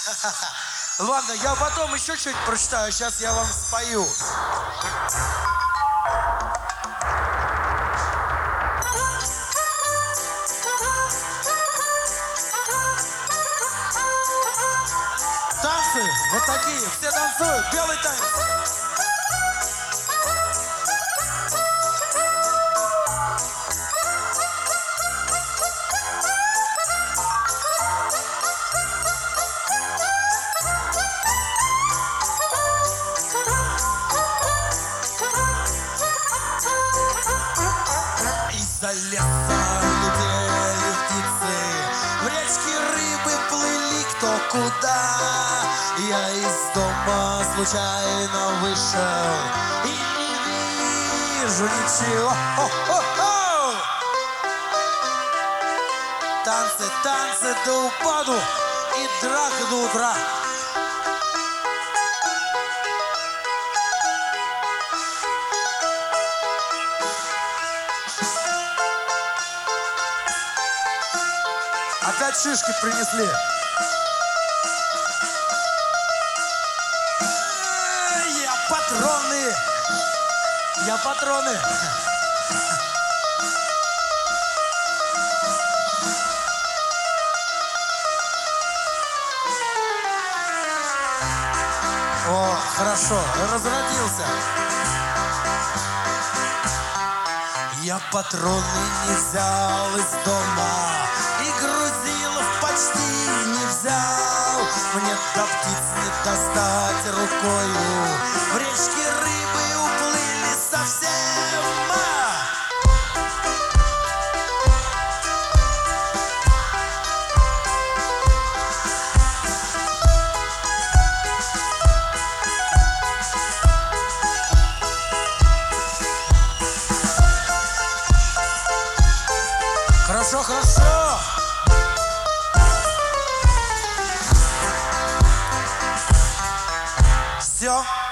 Ладно, я потом еще что-нибудь прочитаю, сейчас я вам спою. Танцы вот такие, все танцуют, белый танец. Из-за леса летели птицы, в речке рыбы плыли кто куда. Я из дома случайно вышел и не вижу ничего. Хо-хо-хо! Танцы, танцы до упаду и драка до утра. Опять шишки принесли. Патроны! Я патроны! О, хорошо, разродился. Я патроны не взял из дома и грузилов почти не взял. Мне до птиц не достать рукою, в речке рыбы уплыли совсем. Хорошо, хорошо. Все.